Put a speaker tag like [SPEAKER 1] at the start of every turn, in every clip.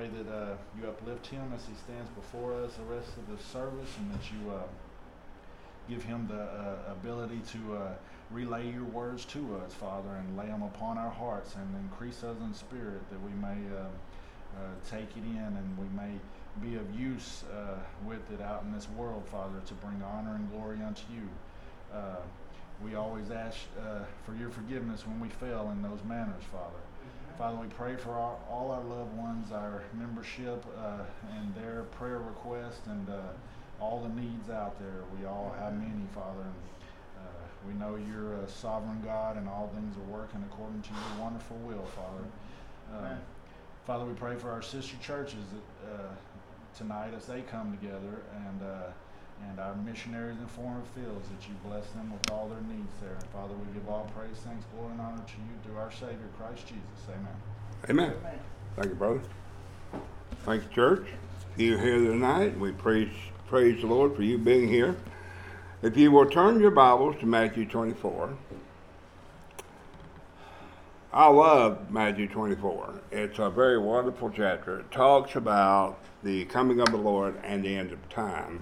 [SPEAKER 1] pray that you uplift him as he stands before us the rest of the service, and that you give him the ability to relay your words to us, Father, and lay them upon our hearts, and increase us in spirit, that we may take it in, and we may be of use with it out in this world, Father, to bring honor and glory unto you. We always ask for your forgiveness when we fail in those manners, Father. Father, we pray for all our loved ones, our membership, and their prayer requests, and all the needs out there. We all have many, Father, and we know you're a sovereign God, and all things are working according to your wonderful will, Father. Father, we pray for our sister churches tonight as they come together, and our missionaries in foreign fields, that you bless them with all their needs there. And Father, we give all praise, thanks, glory, and honor to you through our Savior, Christ Jesus. Amen.
[SPEAKER 2] Amen. Thank you, brother. Thank you, church. You're here tonight. We praise the Lord for you being here. If you will turn your Bibles to Matthew 24. I love Matthew 24. It's a very wonderful chapter. It talks about the coming of the Lord and the end of time.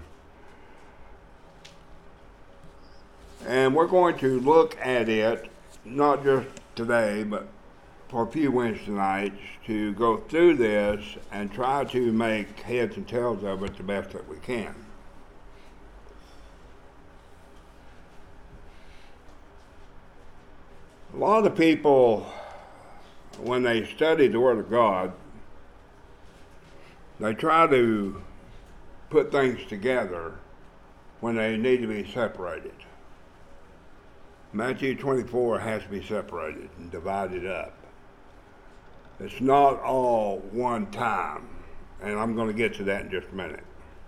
[SPEAKER 2] And we're going to look at it, not just today, but for a few Wednesday nights, to go through this and try to make heads and tails of it the best that we can. A lot of people, when they study the Word of God, they try to put things together when they need to be separated. Matthew 24 has to be separated and divided up. It's not all one time, and I'm going to get to that in just a minute.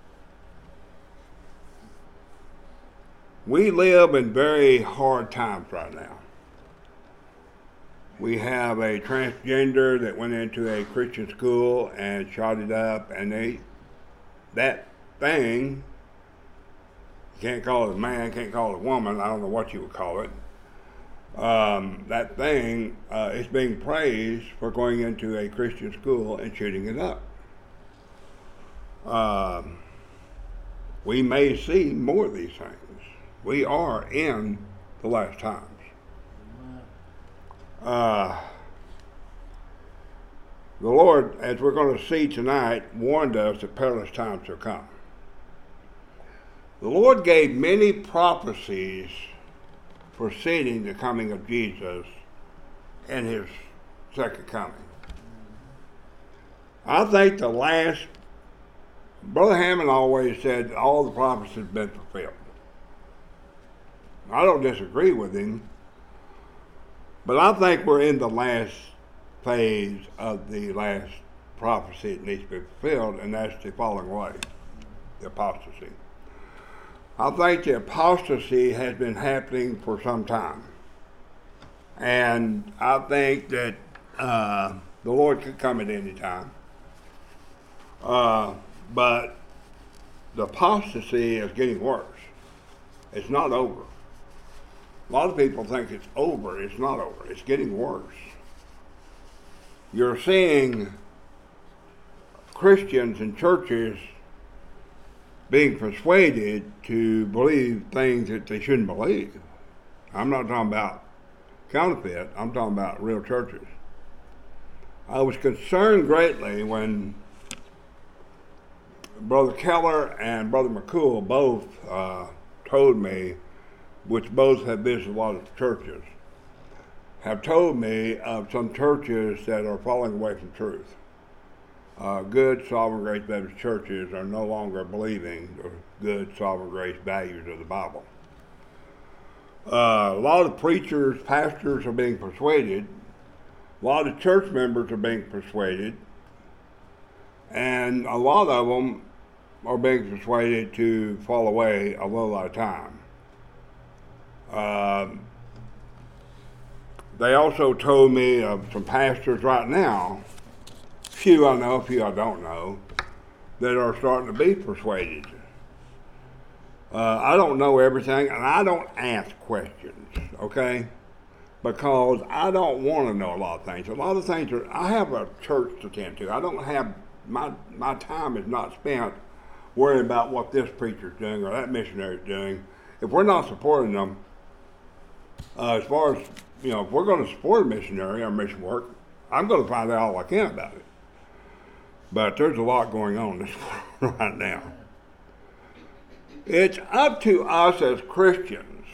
[SPEAKER 2] We live in very hard times right now. We have a transgender that went into a Christian school and shot it up, and that thing, can't call it a man, can't call it a woman, I don't know what you would call it. That thing is being praised for going into a Christian school and shooting it up. We may see more of these things. We are in the last times. The Lord, as we're going to see tonight, warned us that perilous times are come. The Lord gave many prophecies preceding the coming of Jesus and his second coming. I think Brother Hammond always said all the prophecies have been fulfilled. I don't disagree with him, but I think we're in the last phase of the last prophecy that needs to be fulfilled, and that's the falling away, the apostasy. I think the apostasy has been happening for some time. And I think that the Lord could come at any time. But the apostasy is getting worse. It's not over. A lot of people think it's over. It's not over. It's getting worse. You're seeing Christians and churches being persuaded to believe things that they shouldn't believe. I'm not talking about counterfeit. I'm talking about real churches. I was concerned greatly when Brother Keller and Brother McCool both told me, which both have visited a lot of churches, have told me of some churches that are falling away from truth. Good Sovereign Grace Baptist churches are no longer believing the good Sovereign Grace values of the Bible. A lot of preachers, pastors are being persuaded. A lot of church members are being persuaded. And a lot of them are being persuaded to fall away a little at a time. They also told me of some pastors right now, few I know, few I don't know, that are starting to be persuaded. I don't know everything, and I don't ask questions, okay? Because I don't want to know a lot of things. A lot of things I have a church to attend to. I don't have my time is not spent worrying about what this preacher's doing or that missionary's doing. If we're not supporting them, as far as, if we're going to support a missionary or mission work, I'm going to find out all I can about it. But there's a lot going on in this world right now. It's up to us as Christians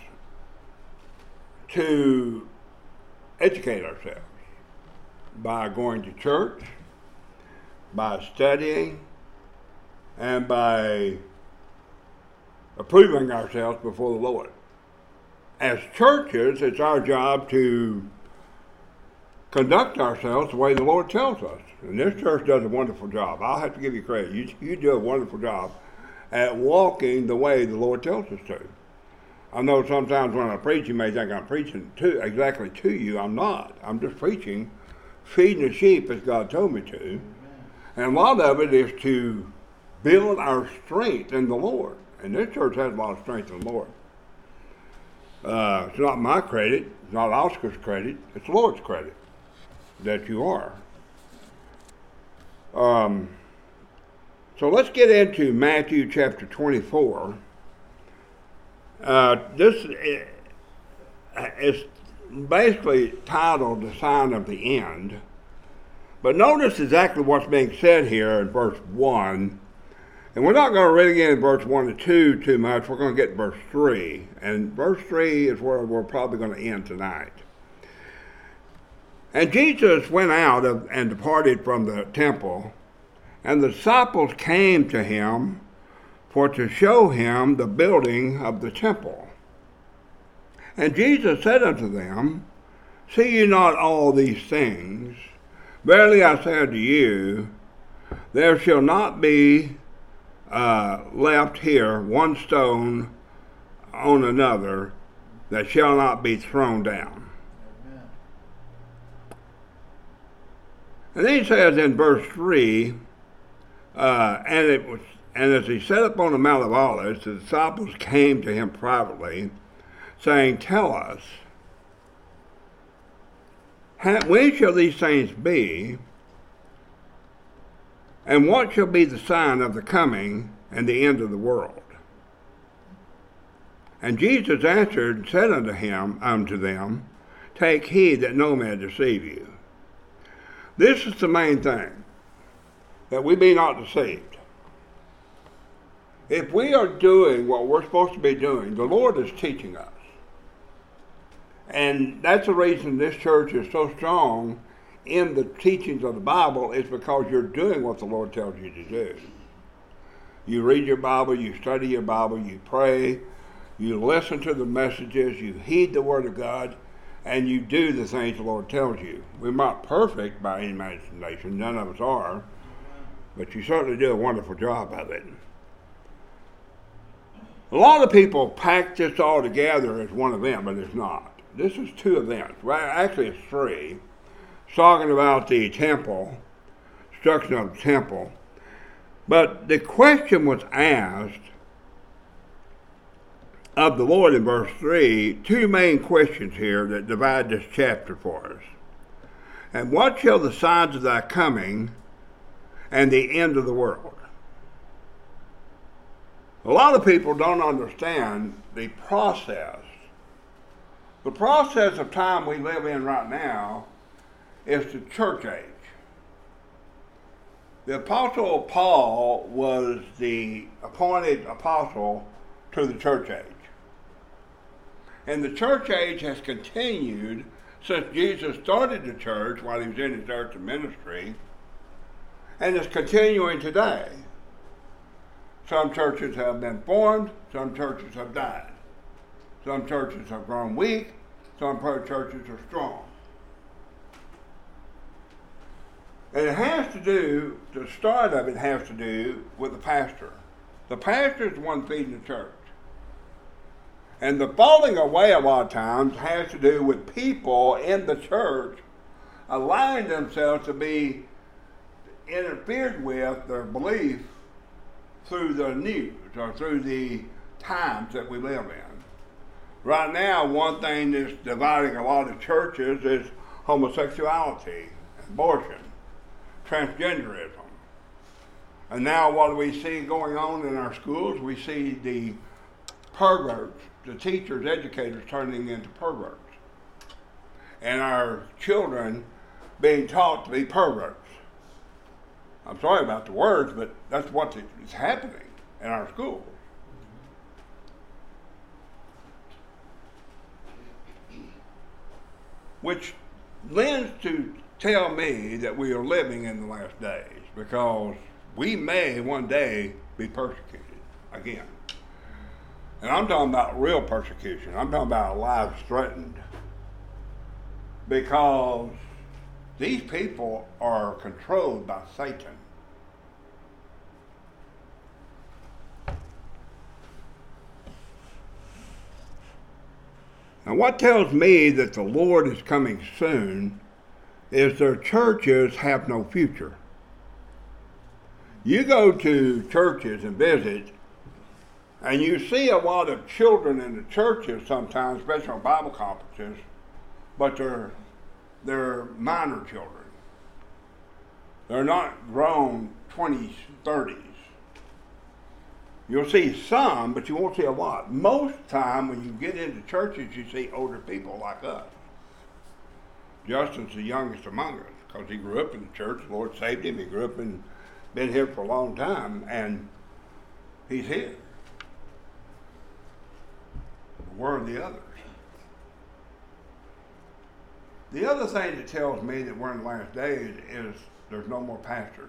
[SPEAKER 2] to educate ourselves by going to church, by studying, and by approving ourselves before the Lord. As churches, it's our job to conduct ourselves the way the Lord tells us. And this church does a wonderful job. I'll have to give you credit. You do a wonderful job at walking the way the Lord tells us to. I know sometimes when I preach, you may think I'm preaching exactly to you. I'm not. I'm just preaching, feeding the sheep as God told me to. And a lot of it is to build our strength in the Lord. And this church has a lot of strength in the Lord. It's not my credit. It's not Oscar's credit. It's the Lord's credit that you are. So let's get into Matthew chapter 24. This is basically titled The Sign of the End. But notice exactly what's being said here in verse 1. And we're not going to really get in verse 1 and 2 too much. We're going to get verse 3. And verse 3 is where we're probably going to end tonight. And Jesus went out and departed from the temple, and the disciples came to him for to show him the building of the temple. And Jesus said unto them, See ye not all these things? Verily I say unto you, there shall not be left here one stone on another that shall not be thrown down. Amen. And then he says in verse 3, and as he sat upon the Mount of Olives, the disciples came to him privately, saying, Tell us, when shall these things be? And what shall be the sign of the coming and the end of the world? And Jesus answered and said unto them, Take heed that no man deceive you. This is the main thing, that we be not deceived. If we are doing what we're supposed to be doing, the Lord is teaching us. And that's the reason this church is so strong in the teachings of the Bible, is because you're doing what the Lord tells you to do. You read your Bible, you study your Bible, you pray, you listen to the messages, you heed the Word of God, and you do the things the Lord tells you. We're not perfect by any imagination, none of us are, but you certainly do a wonderful job of it. A lot of people pack this all together as one event, but it's not. This is two events. Well, actually it's three. It's talking about the temple, destruction of the temple. But the question was asked of the Lord in verse 3, two main questions here that divide this chapter for us. And what shall the signs of thy coming and the end of the world? A lot of people don't understand the process. The process of time we live in right now is the church age. The Apostle Paul was the appointed apostle to the church age. And the church age has continued since Jesus started the church while he was in his earthly ministry, and is continuing today. Some churches have been formed, some churches have died. Some churches have grown weak, some churches are strong. And it has to do, the start of it has to do with the pastor. The pastor is the one feeding the church. And the falling away a lot of times has to do with people in the church allowing themselves to be interfered with their belief through the news or through the times that we live in. Right now, one thing that's dividing a lot of churches is homosexuality, abortion, transgenderism. And now what do we see going on in our schools? We see the perverts, the teachers, educators turning into perverts. And our children being taught to be perverts. I'm sorry about the words, but that's what is happening in our schools. Which lends to tell me that we are living in the last days, because we may one day be persecuted again. And I'm talking about real persecution. I'm talking about lives threatened. Because these people are controlled by Satan. Now, what tells me that the Lord is coming soon is their churches have no future. You go to churches and visit, and you see a lot of children in the churches sometimes, especially on Bible conferences, but they're minor children. They're not grown 20s, 30s. You'll see some, but you won't see a lot. Most time when you get into churches, you see older people like us. Justin's the youngest among us because he grew up in the church. The Lord saved him. He grew up and been here for a long time, and he's here. Where are the others? The other thing that tells me that we're in the last days is there's no more pastors.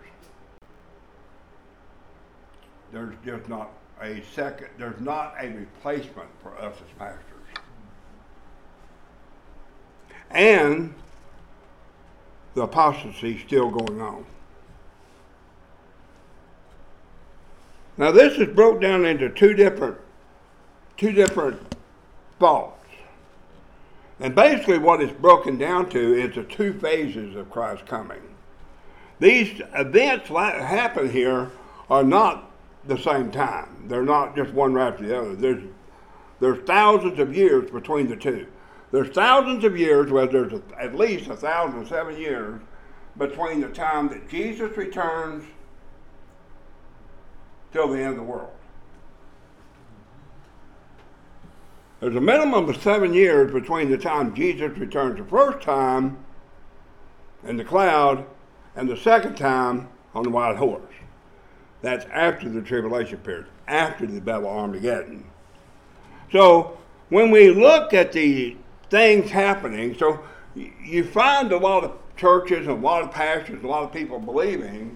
[SPEAKER 2] There's just not there's not a replacement for us as pastors. And the apostasy is still going on. Now this is broke down into two different thoughts. And basically what it's broken down to is the two phases of Christ's coming. These events that happen here are not the same time. They're not just one right after the other. There's thousands of years between the two. There's thousands of years, well, there's at least 1,007 years between the time that Jesus returns till the end of the world. There's a minimum of 7 years between the time Jesus returns the first time in the cloud and the second time on the white horse. That's after the tribulation period, after the Battle of Armageddon. So when we look at the things happening, so you find a lot of churches, a lot of pastors, a lot of people believing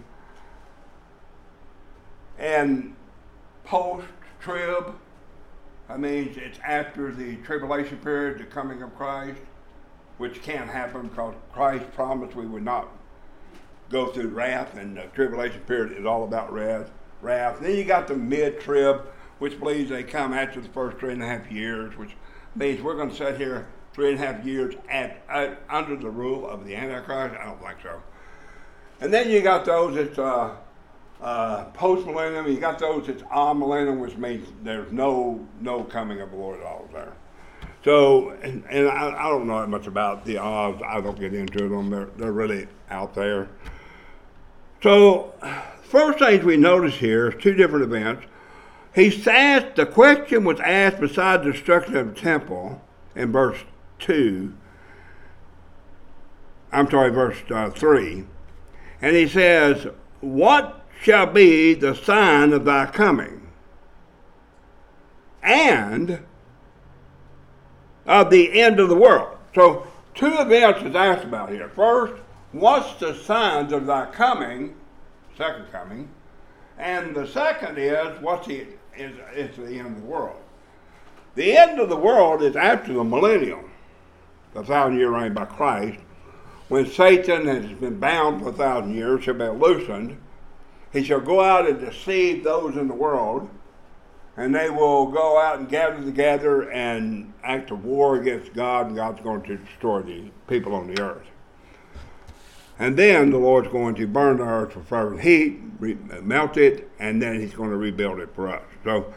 [SPEAKER 2] in post-trib. I mean, it's after the tribulation period, the coming of Christ, which can't happen because Christ promised we would not go through wrath, and the tribulation period is all about wrath. Then you got the mid-trib, which believes they come after the first 3.5 years, which means we're going to sit here 3.5 years under the rule of the Antichrist. I don't think so. And then you got those that's post-millennium. You got those that's amillennium, which means there's no coming of the Lord at all there. So, and I don't know that much about the odds. I don't get into them. They're really out there. So, first things we notice here is two different events. The question was asked beside the destruction of the temple in verse 3. And he says, "What shall be the sign of thy coming, and of the end of the world?" So, two events is asked about here. First, what's the signs of thy coming, second coming, and the second is it's the end of the world. The end of the world is after the millennium, the 1,000-year reign by Christ, when Satan has been bound for 1,000 years, shall be loosened. He shall go out and deceive those in the world, and they will go out and gather together and act a war against God, and God's going to destroy the people on the earth. And then the Lord's going to burn the earth with fervent heat, melt it, and then he's going to rebuild it for us. So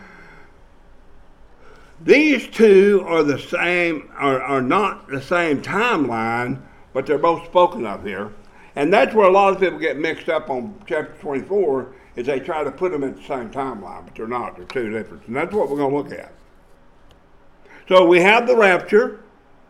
[SPEAKER 2] these two are the same, are not the same timeline, but they're both spoken of here. And that's where a lot of people get mixed up on chapter 24, is they try to put them in the same timeline, but they're not. They're two different. And that's what we're going to look at. So we have the rapture,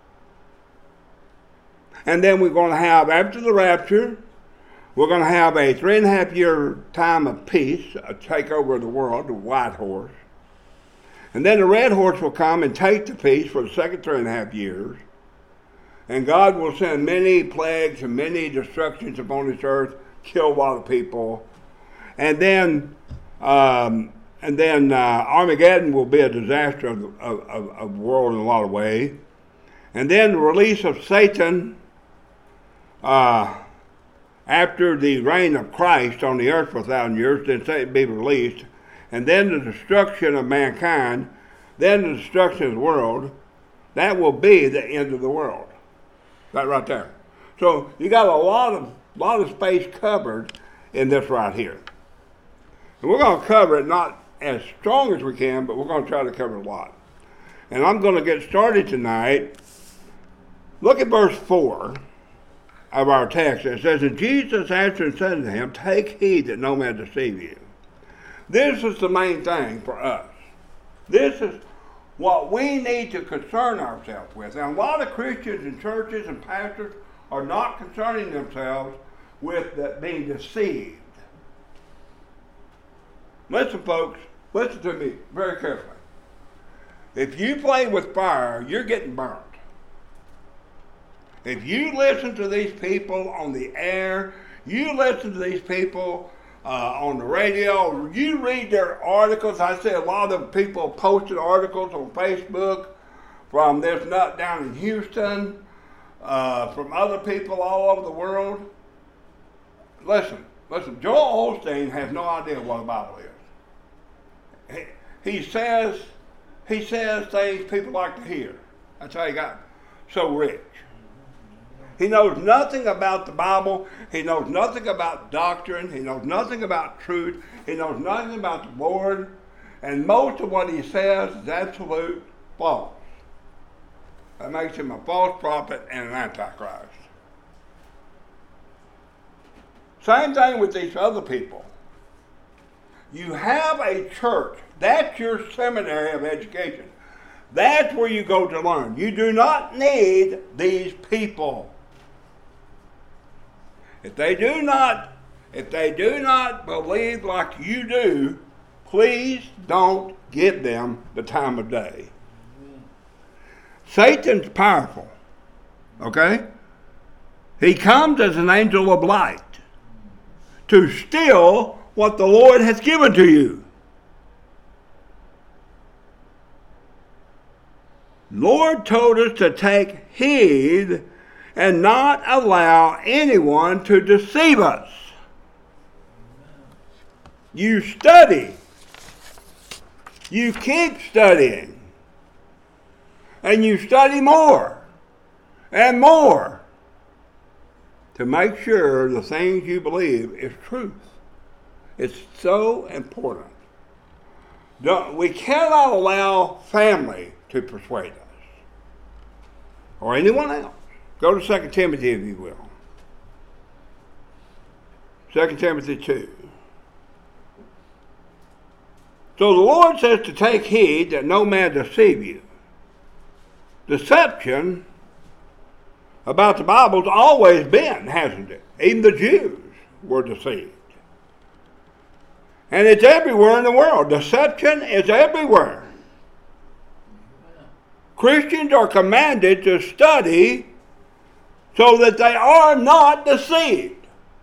[SPEAKER 2] and then we're going to have, after the rapture, we're going to have a 3.5 year time of peace, a takeover of the world, the white horse. And then the red horse will come and take the peace for the second 3.5 years. And God will send many plagues and many destructions upon this earth, kill a lot of people. And then Armageddon will be a disaster of the world in a lot of ways. And then the release of Satan after the reign of Christ on the earth for 1,000 years, then Satan be released. And then the destruction of mankind, then the destruction of the world, that will be the end of the world. That right there. So you got a lot of space covered in this right here. And we're going to cover it not as strong as we can, but we're going to try to cover a lot. And I'm going to get started tonight. Look at verse 4 of our text. It says, "And Jesus answered and said to him, Take heed that no man deceive you." This is the main thing for us. This is what we need to concern ourselves with. And a lot of Christians and churches and pastors are not concerning themselves with being deceived. Listen, folks, listen to me very carefully. If you play with fire, you're getting burnt. If you listen to these people on the air, you listen to these people on the radio, you read their articles. I see a lot of people posted articles on Facebook from this nut down in Houston, from other people all over the world. Listen, Joel Osteen has no idea what the Bible is. He says things people like to hear. That's how he got so rich. He knows nothing about the Bible. He knows nothing about doctrine. He knows nothing about truth. He knows nothing about the Lord. And most of what he says is absolute false. That makes him a false prophet and an antichrist. Same thing with these other people. You have a church. That's your seminary of education. That's where you go to learn. You do not need these people. If they do not believe like you do, please don't give them the time of day. Satan's powerful. Okay? He comes as an angel of light to steal what the Lord has given to you. Lord told us to take heed and not allow anyone to deceive us. You study. You keep studying. And you study more and more to make sure the things you believe is truth. It's so important. We cannot allow family to persuade us or anyone else. Go to 2 Timothy, if you will. 2 Timothy 2. So the Lord says to take heed that no man deceive you. Deception about the Bible's always been, hasn't it? Even the Jews were deceived. And it's everywhere in the world. Deception is everywhere. Christians are commanded to study so that they are not deceived.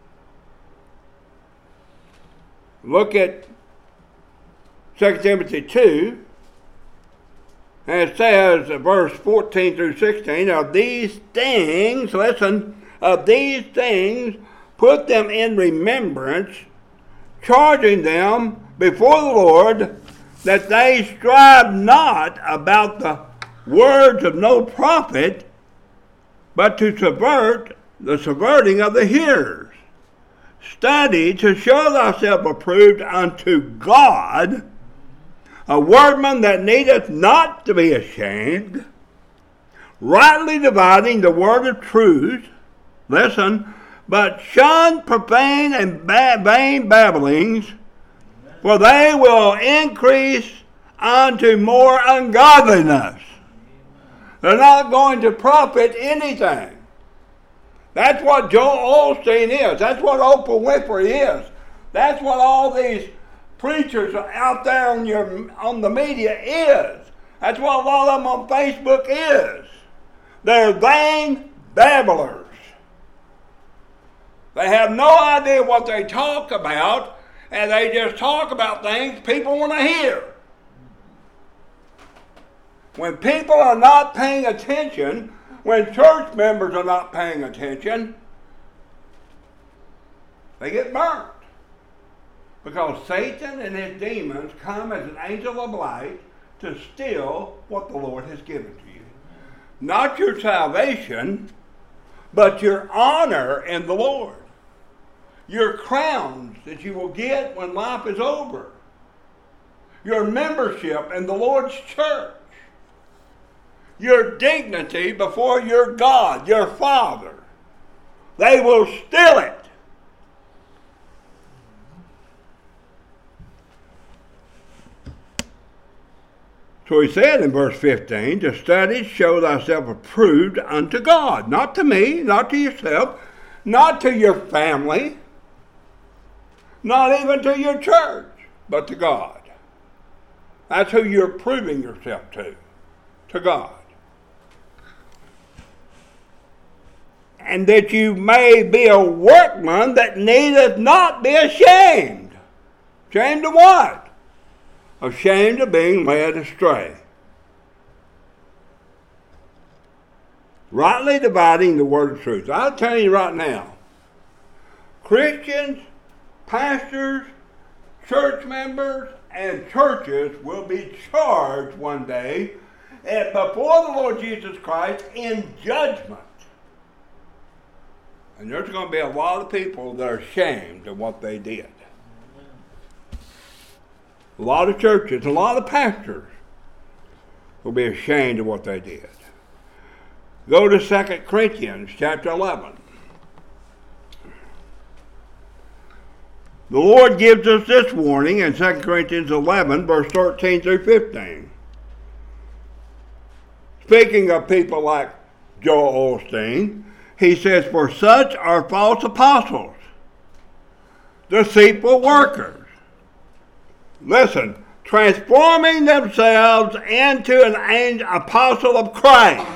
[SPEAKER 2] Look at 2 Timothy 2, and it says, verse 14 through 16, of these things, listen, of these things, put them in remembrance, charging them before the Lord that they strive not about the words of no profit, but to subvert the subverting of the hearers. Study to show thyself approved unto God, a workman that needeth not to be ashamed, rightly dividing the word of truth, listen, But shun profane and vain babblings, for they will increase unto more ungodliness. They're not going to profit anything. That's what Joel Osteen is. That's what Oprah Winfrey is. That's what all these preachers out there on the media is. That's what a lot of them on Facebook is. They're vain babblers. They have no idea what they talk about, and they just talk about things people want to hear. When people are not paying attention, when church members are not paying attention, they get burnt. Because Satan and his demons come as an angel of light to steal what the Lord has given to you. Not your salvation, but your honor in the Lord. Your crowns that you will get when life is over. Your membership in the Lord's church. Your dignity before your God, your Father. They will steal it. So he said in verse 15, to study, show thyself approved unto God. Not to me, not to yourself, not to your family, not even to your church, but to God. That's who you're proving yourself to God. And that you may be a workman that needeth not be ashamed. Ashamed of what? Ashamed of being led astray. Rightly dividing the word of truth. I'll tell you right now, Christians, pastors, church members, and churches will be charged one day before the Lord Jesus Christ in judgment. And there's going to be a lot of people that are ashamed of what they did. A lot of churches, a lot of pastors will be ashamed of what they did. Go to 2 Corinthians chapter 11. The Lord gives us this warning in 2 Corinthians 11, verse 13 through 15. Speaking of people like Joel Osteen, he says, for such are false apostles, deceitful workers. Listen, transforming themselves into an apostle of Christ.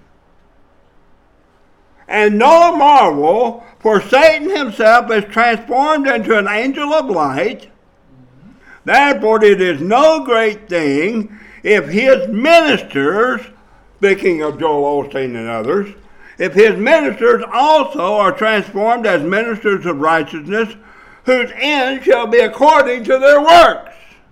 [SPEAKER 2] And no marvel, for Satan himself is transformed into an angel of light. Therefore it is no great thing if his ministers, speaking of Joel Osteen and others, if his ministers also are transformed as ministers of righteousness, whose end shall be according to their works.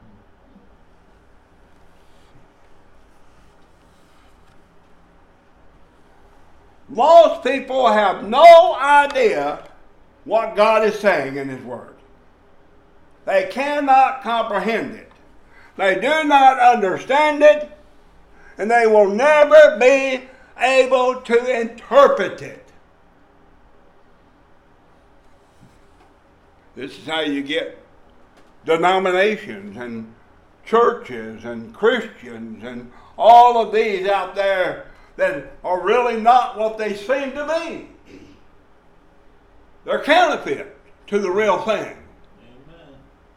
[SPEAKER 2] Most people have no idea what God is saying in His Word. They cannot comprehend it. They do not understand it, and they will never be able to interpret it. This is how you get denominations and churches and Christians and all of these out there that are really not what they seem to be. They're counterfeit to the real thing. Amen.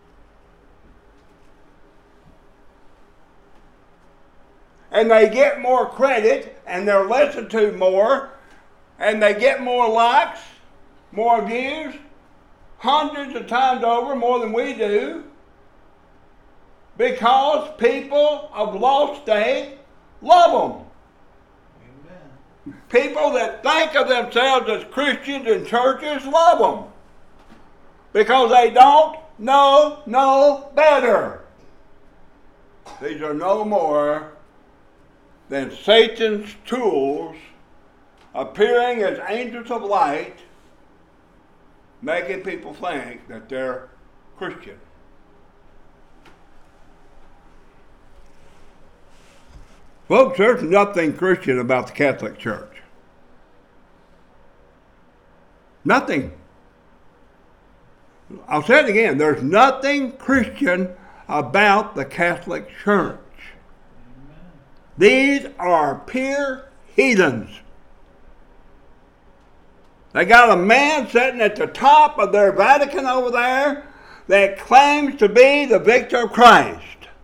[SPEAKER 2] And they get more credit, and they're listened to more, and they get more likes, more views, hundreds of times over, more than we do, because people of lost state love them. People that think of themselves as Christians in churches love them because they don't know no better. These are no more than Satan's tools appearing as angels of light, making people think that they're Christian. Folks, there's nothing Christian about the Catholic Church. Nothing. I'll say it again. There's nothing Christian about the Catholic Church.
[SPEAKER 1] Amen.
[SPEAKER 2] These are pure heathens. They got a man sitting at the top of their Vatican over there that claims to be the victor of Christ.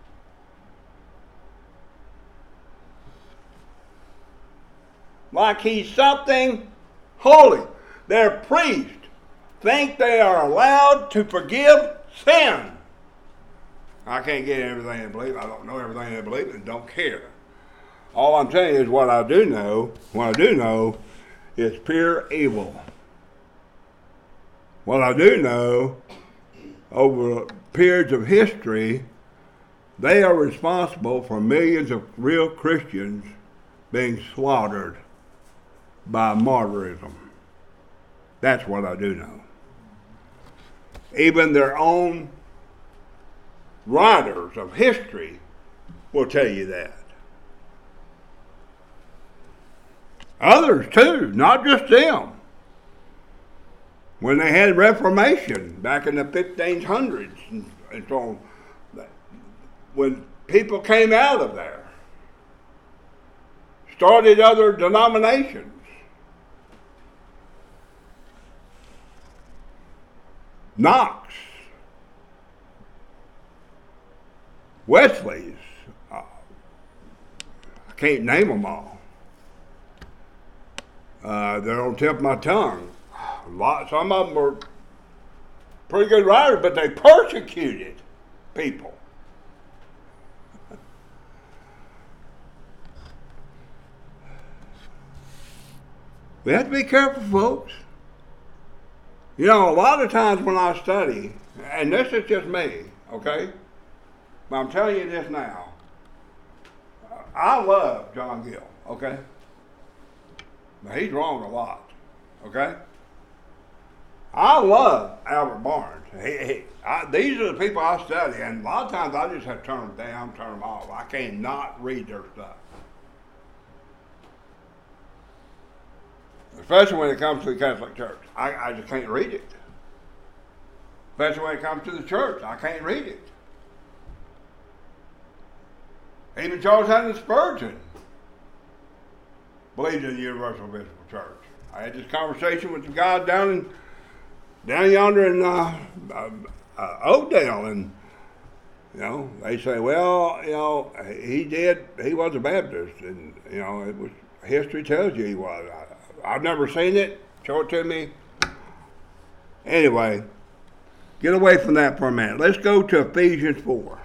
[SPEAKER 2] Like he's something holy. Their priests think they are allowed to forgive sin. I can't get everything they believe. I don't know everything they believe and don't care. All I'm telling you is what I do know. What I do know is pure evil. What I do know, over periods of history, they are responsible for millions of real Christians being slaughtered by martyrism. That's what I do know. Even their own writers of history will tell you that. Others too, not just them. When they had Reformation back in the 1500s and so on, when people came out of there, started other denominations. Knox, Wesley's, I can't name them all. They're on the tip of my tongue. Some of them were pretty good writers, but they persecuted people. We have to be careful, folks. You know, a lot of times when I study, and this is just me, okay? But I'm telling you this now. I love John Gill, okay? But he's wrong a lot, okay? I love Albert Barnes. These are the people I study, and a lot of times I just have to turn them down, turn them off. I cannot read their stuff. Especially when it comes to the Catholic Church. I just can't read it. Especially when it comes to the church. I can't read it. Even Charles Haddon Spurgeon believed in the Universal Visible Church. I had this conversation with the guy down yonder in Oakdale, and you know, they say, well, you know, he was a Baptist, and you know, it was, history tells you he was. I've never seen it. Show it to me. Anyway, get away from that for a minute. Let's go to Ephesians 4.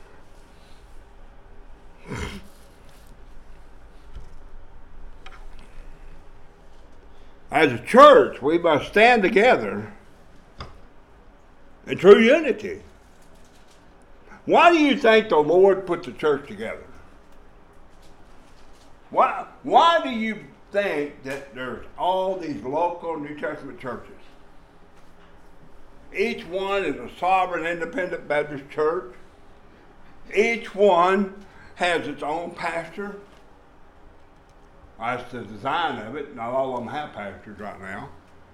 [SPEAKER 2] As a church, we must stand together in true unity. Why do you think the Lord put the church together? Why do you think that there's all these local New Testament churches? Each one is a sovereign independent Baptist church. Each one has its own pastor. That's the design of it. Not all of them have pastors right now.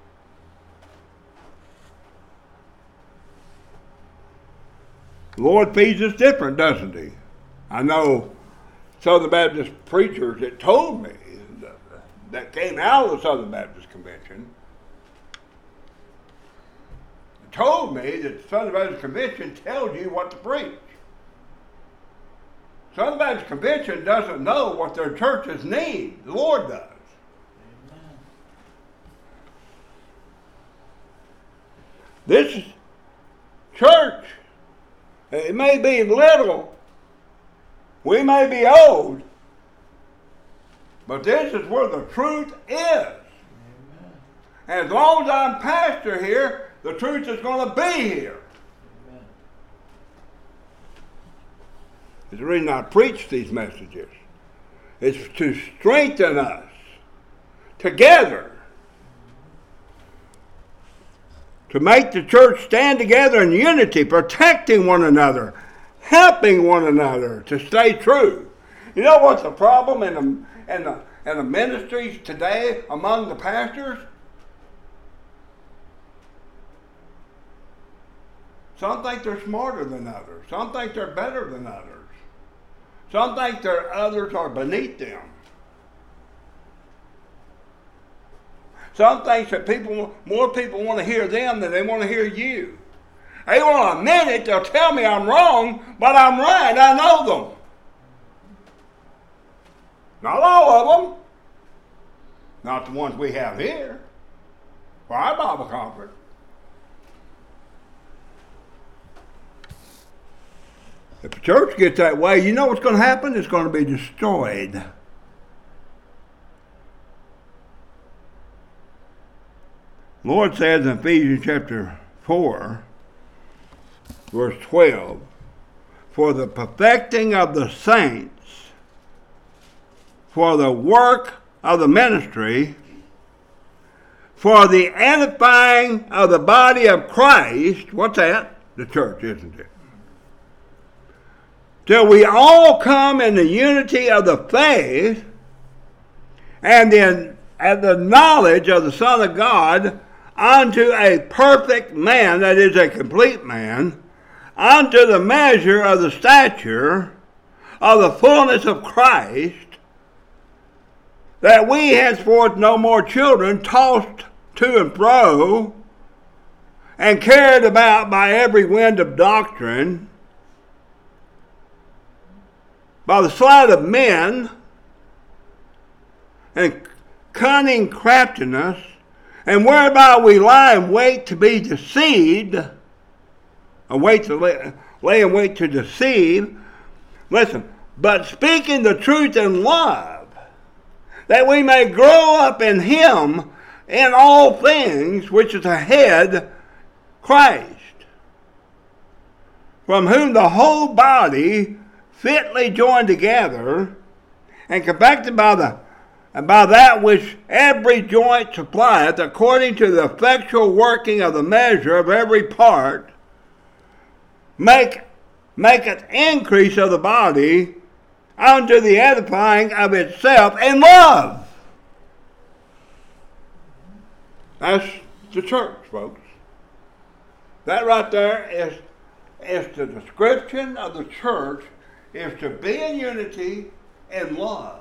[SPEAKER 2] The Lord feeds us different, doesn't he? I know Southern Baptist preachers that told me that came out of the Southern Baptist Convention told me that the Southern Baptist Convention tells you what to preach. Southern Baptist Convention doesn't know what their churches need. The Lord does. Amen. This church, it may be little, we may be old, but this is where the truth is. Amen. As long as I'm pastor here, the truth is going to be here. Amen. It's the reason I preach these messages. It's to strengthen us together. To make the church stand together in unity, protecting one another, helping one another to stay true. You know what's the problem in the ministries today among the pastors? Some think they're smarter than others. Some think they're better than others. Some think their others are beneath them. Some think that more people want to hear them than they want to hear you. They want to admit it. They'll tell me I'm wrong, but I'm right. I know them. Not all of them. Not the ones we have here for our Bible conference. If the church gets that way, you know what's going to happen? It's going to be destroyed. The Lord says in Ephesians chapter 4, verse 12, for the perfecting of the saints, for the work of the ministry, for the edifying of the body of Christ. What's that? The church, isn't it? Till we all come in the unity of the faith and in the knowledge of the Son of God, unto a perfect man, that is a complete man, unto the measure of the stature of the fullness of Christ, that we henceforth no more children, tossed to and fro, and carried about by every wind of doctrine, by the sleight of men, and cunning craftiness, and whereby we lie in wait to be deceived, lay in wait to deceive. Listen, but speaking the truth in love, that we may grow up in him in all things, which is the head, Christ, from whom the whole body, fitly joined together and compacted by that which every joint supplieth, according to the effectual working of the measure of every part, maketh increase of the body unto the edifying of itself in love. That's the church, folks. That right there is the description of the church, is to be in unity and love.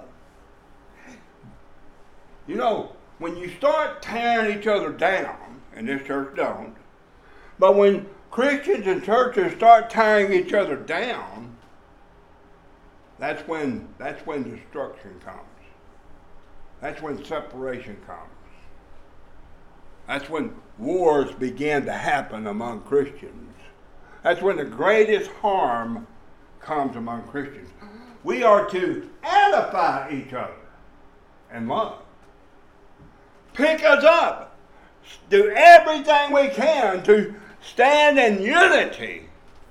[SPEAKER 2] You know, when you start tearing each other down, and this church don't, but when Christians and churches start tearing each other down, that's when destruction comes. That's when separation comes. That's when wars begin to happen among Christians. That's when the greatest harm comes among Christians. We are to edify each other and love. Pick us up. Do everything we can to stand in unity.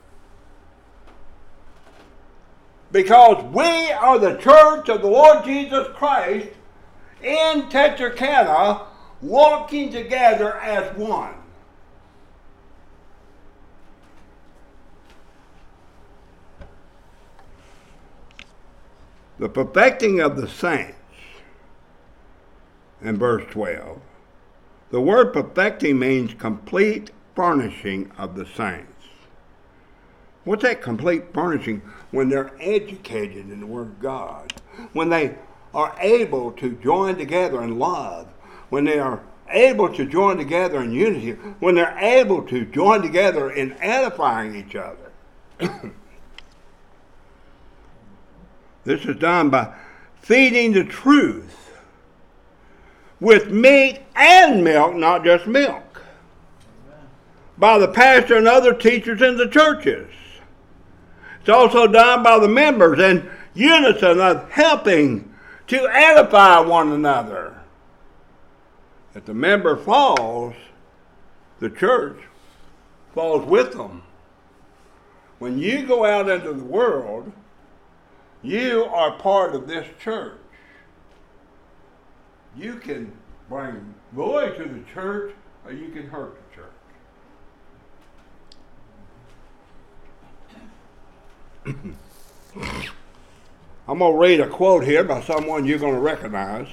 [SPEAKER 2] Because we are the church of the Lord Jesus Christ in Texarkana, walking together as one. The perfecting of the saints, in verse 12. The word perfecting means complete furnishing of the saints. What's that complete furnishing? When they're educated in the Word of God. When they are able to join together in love. When they are able to join together in unity. When they're able to join together in edifying each other. This is done by feeding the truth with meat and milk, not just milk, by the pastor and other teachers in the churches. It's also done by the members in unison of helping to edify one another. If the member falls, the church falls with them. When you go out into the world, you are part of this church. You can bring glory to the church, or you can hurt the church. I'm going to read a quote here by someone you're going to recognize,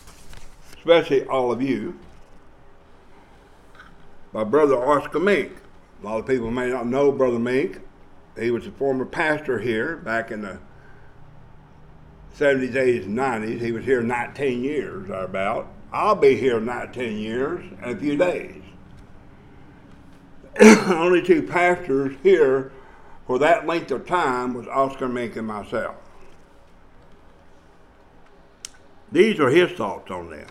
[SPEAKER 2] especially all of you, by Brother Oscar Meek. A lot of people may not know Brother Mink. He was a former pastor here back in the 70s, 80s, and 90s. He was here 19 years, or about. I'll be here 19 years in a few days. Only two pastors here for that length of time was Oscar Mink and myself. These are his thoughts on this.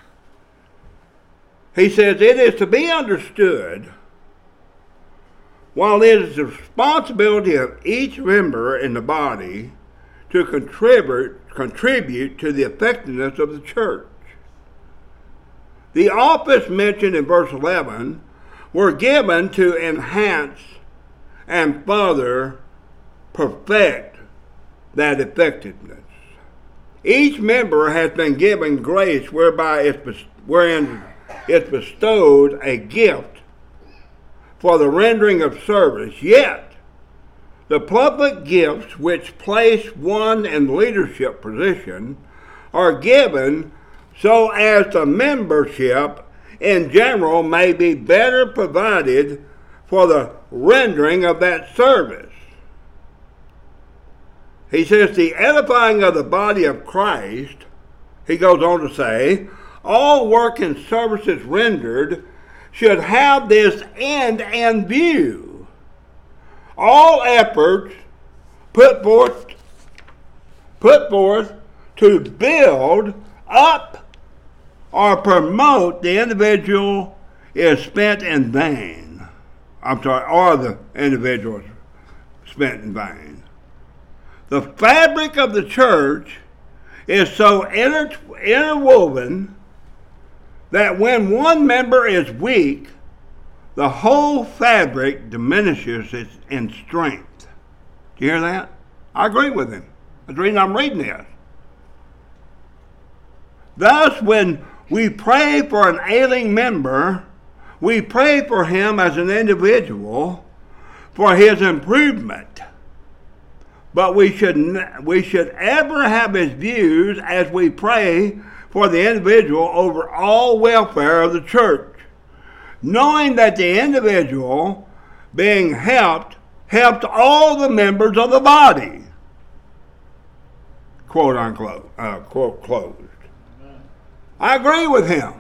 [SPEAKER 2] He says, it is to be understood, while it is the responsibility of each member in the body to contribute to the effectiveness of the church. The office mentioned in verse 11 were given to enhance and further perfect that effectiveness. Each member has been given grace wherein it's bestowed a gift for the rendering of service. Yet, the public gifts which place one in leadership position are given so as the membership in general may be better provided for the rendering of that service. He says the edifying of the body of Christ, he goes on to say, all work and services rendered should have this end in view. All efforts put forth to build up or promote the individual is spent in vain. Or the individual is spent in vain. The fabric of the church is so interwoven that when one member is weak, the whole fabric diminishes in strength. Do you hear that? I agree with him. That's the reason I'm reading this. Thus, when we pray for an ailing member, we pray for him as an individual for his improvement. But we should ever have his views as we pray for the individual over all welfare of the church, knowing that the individual being helped all the members of the body. Quote unquote, quote closed. I agree with him.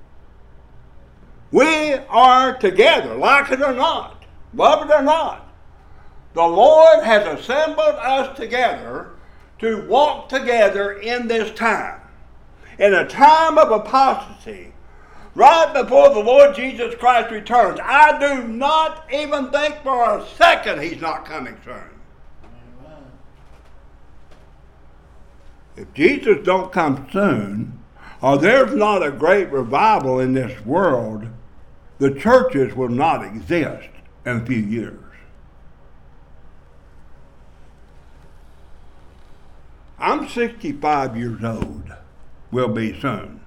[SPEAKER 2] We are together, like it or not, love it or not. The Lord has assembled us together to walk together in this time. In a time of apostasy, right before the Lord Jesus Christ returns. I do not even think for a second he's not coming soon. Amen. If Jesus don't come soon, or there's not a great revival in this world, the churches will not exist in a few years. I'm 65 years old. Will be soon.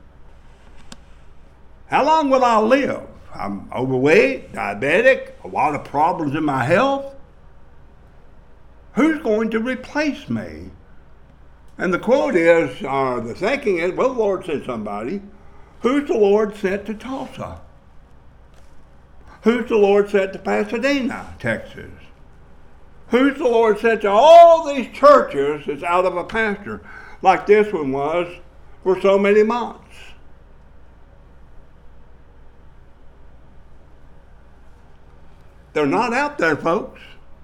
[SPEAKER 2] How long will I live? I'm overweight, diabetic, a lot of problems in my health. Who's going to replace me? And the quote is, the thinking is, well, the Lord sent somebody. Who's the Lord sent to Tulsa? Who's the Lord sent to Pasadena, Texas? Who's the Lord sent to all these churches that's out of a pastor, like this one was, for so many months? They're not out there, folks.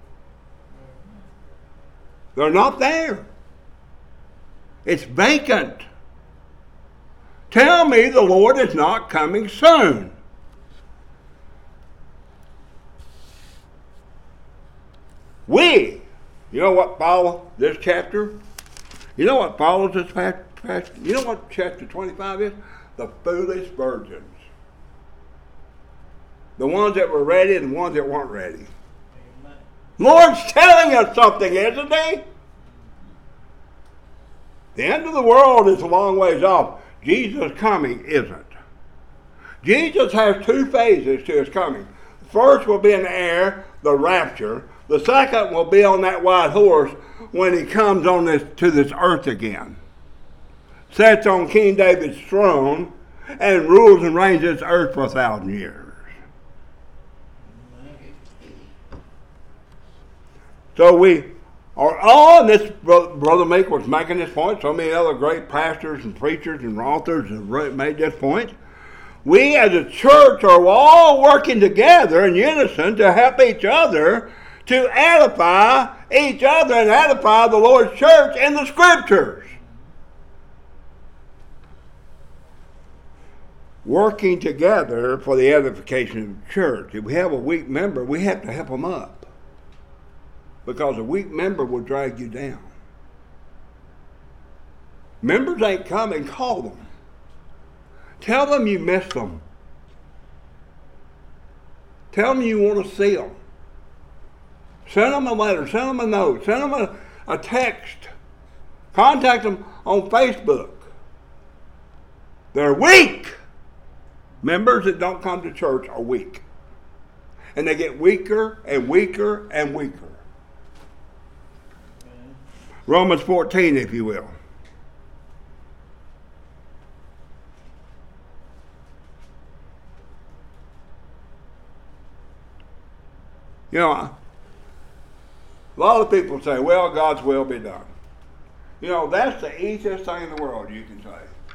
[SPEAKER 2] They're not there. It's vacant. Tell me the Lord is not coming soon. You know what follows this chapter? You know what follows this chapter? You know what chapter 25 is? The foolish virgins. The ones that were ready and the ones that weren't ready. Amen. Lord's telling us something, isn't he? The end of the world is a long ways off. Jesus' coming isn't. Jesus has two phases to his coming. The first will be in the air, the rapture. The second will be on that white horse when he comes to this earth again. Sits on King David's throne and rules and reigns this earth for 1,000 years. So we are all, and this Brother Meek was making this point, so many other great pastors and preachers and authors have made this point. We as a church are all working together in unison to help each other to edify each other and edify the Lord's church in the Scriptures. Working together for the edification of the church. If we have a weak member, we have to help them up. Because a weak member will drag you down. Members ain't coming, call them. Tell them you miss them. Tell them you want to see them. Send them a letter, send them a note, send them a text. Contact them on Facebook. They're weak. Members that don't come to church are weak. And they get weaker and weaker and weaker. Romans 14, if you will. You know, a lot of people say, well, God's will be done. You know, that's the easiest thing in the world you can say.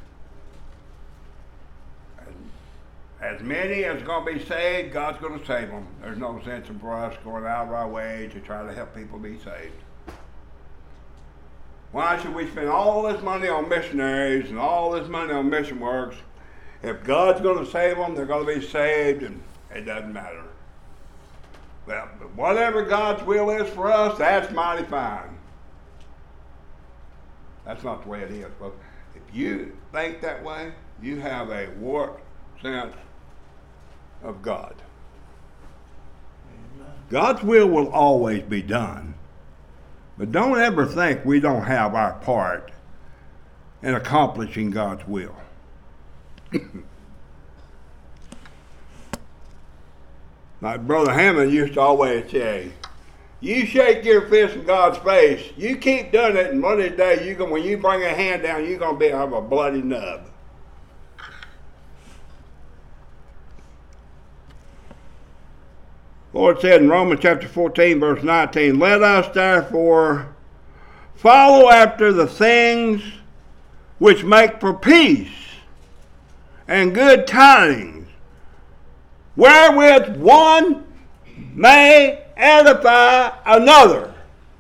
[SPEAKER 2] As many as are going to be saved, God's going to save them. There's no sense for us going out of our way to try to help people be saved. Why should we spend all this money on missionaries and all this money on mission works? If God's going to save them, they're going to be saved, and it doesn't matter. Well, but whatever God's will is for us, that's mighty fine. That's not the way it is. But if you think that way, you have a warped sense of God. Amen. God's will always be done. But don't ever think we don't have our part in accomplishing God's will. Like Brother Hammond used to always say, you shake your fist in God's face, you keep doing it, and one of these days, when you bring a hand down, you're going to have a bloody nub. The Lord said in Romans chapter 14, verse 19, let us therefore follow after the things which make for peace and good tidings, wherewith one may edify another.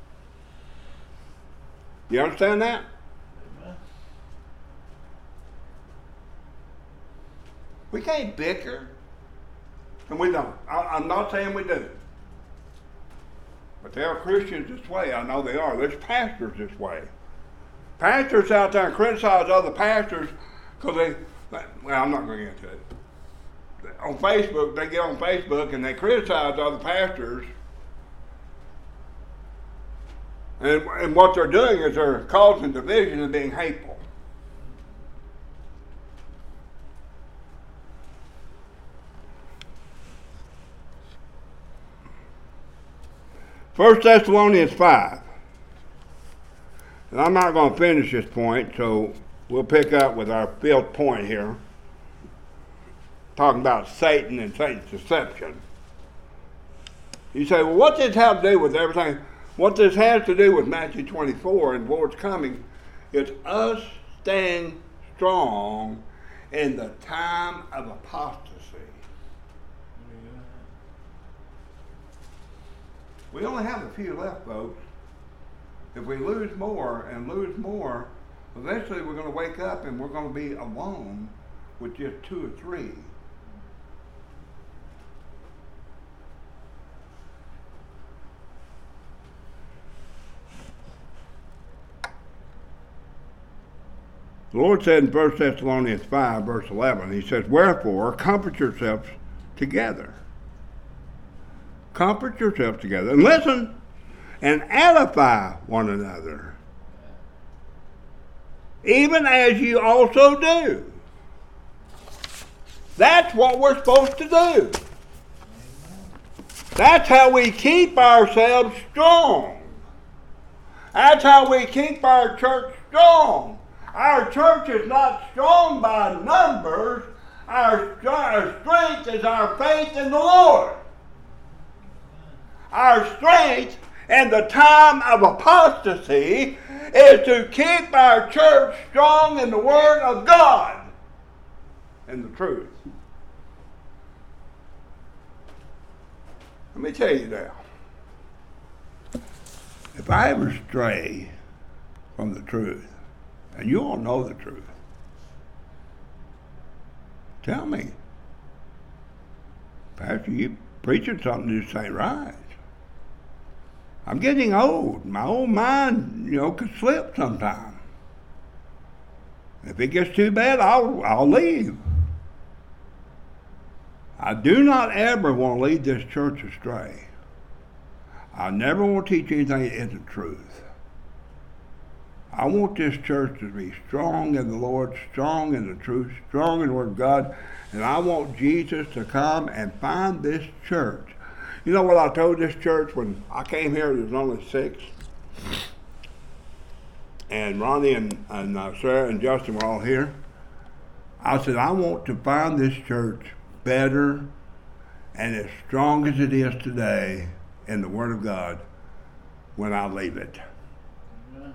[SPEAKER 2] You understand that? Amen. We can't bicker. And we don't. I'm not saying we do. But there are Christians this way. I know they are. There's pastors this way. Pastors out there criticize other pastors because well, I'm not going to get into it. On Facebook, they get on Facebook and they criticize other pastors. And what they're doing is they're causing division and being hateful. 1 Thessalonians 5. And I'm not going to finish this point, so we'll pick up with our fifth point here. Talking about Satan and Satan's deception. You say, well, what does this have to do with everything? What this has to do with Matthew 24 and Lord's coming is us staying strong in the time of apostasy. We only have a few left, folks. If we lose more and lose more, eventually we're going to wake up and we're going to be alone with just 2 or 3. The Lord said in 1 Thessalonians 5, verse 11, He says, wherefore, comfort yourselves together. Comfort yourselves together and listen and edify one another, even as you also do. That's what we're supposed to do. That's how we keep ourselves strong. That's how we keep our church strong. Our church is not strong by numbers. Our strength is our faith in the Lord. Our strength in the time of apostasy is to keep our church strong in the Word of God and the truth. Let me tell you now, if I ever stray from the truth, and you all know the truth, tell me. Pastor, you preaching something that just ain't right. I'm getting old. My old mind, could slip sometime. If it gets too bad, I'll leave. I do not ever want to lead this church astray. I never want to teach anything that isn't truth. I want this church to be strong in the Lord, strong in the truth, strong in the Word of God, and I want Jesus to come and find this church. You know what I told this church when I came here? There was only 6. And Ronnie and Sarah and Justin were all here. I said, I want to find this church better and as strong as it is today in the Word of God when I leave it. Amen.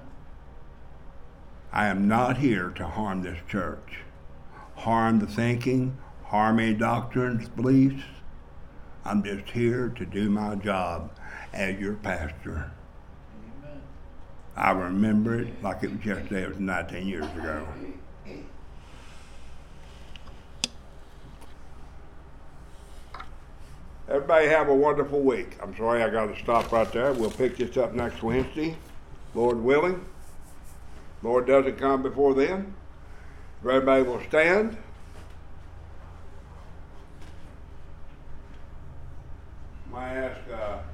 [SPEAKER 2] I am not here to harm this church, harm the thinking, harm any doctrines, beliefs. I'm just here to do my job as your pastor. Amen. I remember it like it was yesterday. It was 19 years ago. Everybody have a wonderful week. I'm sorry I got to stop right there. We'll pick this up next Wednesday, Lord willing. Lord doesn't come before then. If everybody will stand. I ask